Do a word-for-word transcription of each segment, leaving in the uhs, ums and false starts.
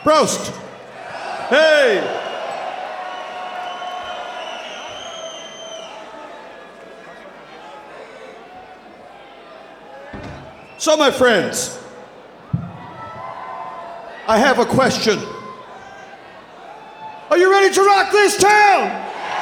Prost. Hey. So, my friends, I have a question. Are you ready to rock this town?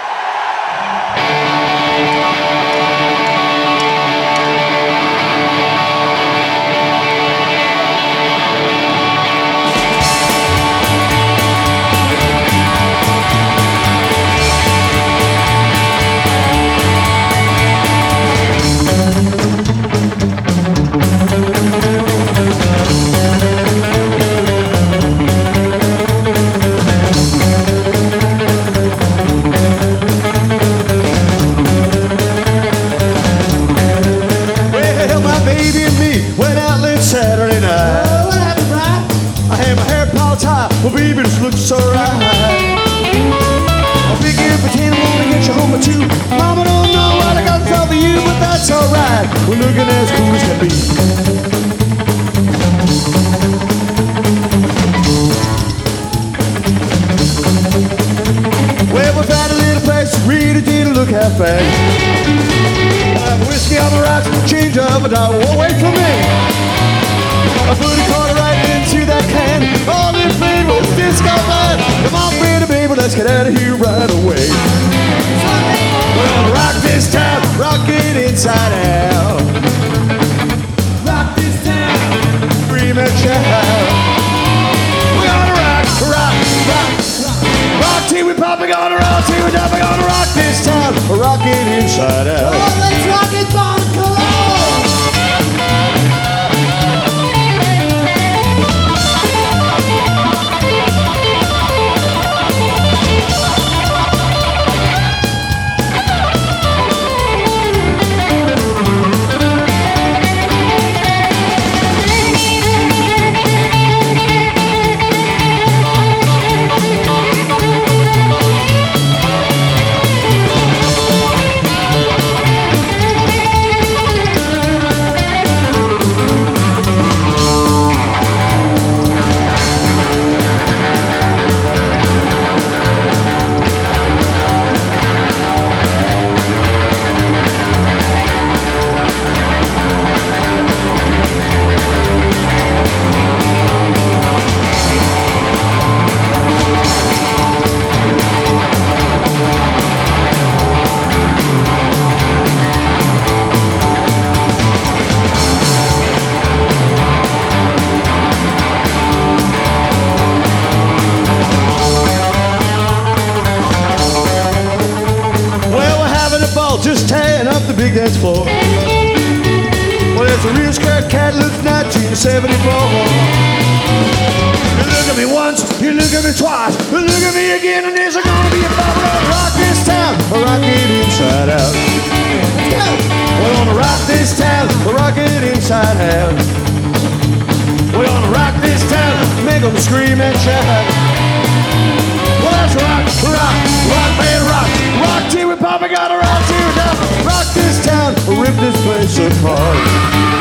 Saturday night. Oh, what happened, right? I had my hair piled high. Well, baby, this looks so right. I figure pretend I'm gonna get you home at two. Mama don't know what I got for you, but that's alright. We're looking as cool as can be. Well, we found a little place that really didn't look half bad. I have whiskey on the rocks, change of a dollar. Won't wait for me. I put a quarter right into that can. All in flavor with disco blood. Come on, pretty baby, let's get out of here right away. We're gonna rock this town, rock it inside out. Rock this town, scream and shout. We're gonna rock, rock, rock, rock. Rock till we pop, we're gonna rock till we drop. We're gonna rock this town, rock it inside out. Oh, let's rock it, Bon Cologne. Just tearing up the big dance floor. Well, it's a real skirt cat, looks nineteen seventy-four. You look at me once, you look at me twice, you look at me again, and there's gonna be a bubble to rock this town, rock it inside out. We're gonna rock this town, rock it inside out. We're gonna rock this town, make them scream and shout. Well, let's rock, rock, rock, man, rock. Rock till we pop, we gotta rock till we down. Rock this town, rip this place apart.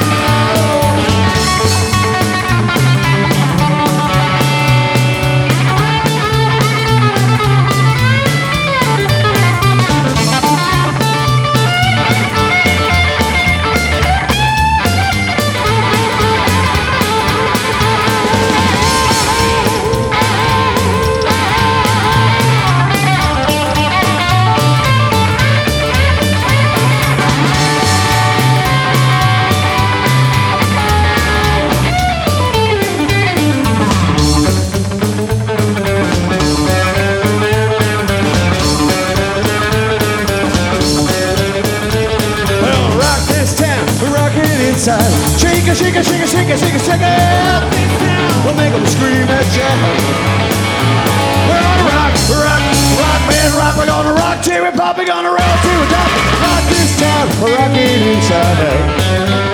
Shake it, shake it, shake it, shake it, shake it, shake it. We'll make them scream and shout. We're gonna rock, rock, rock, man, rock. We're gonna rock till we pop. We're gonna roll till we drop. Rock this town, rock it inside out.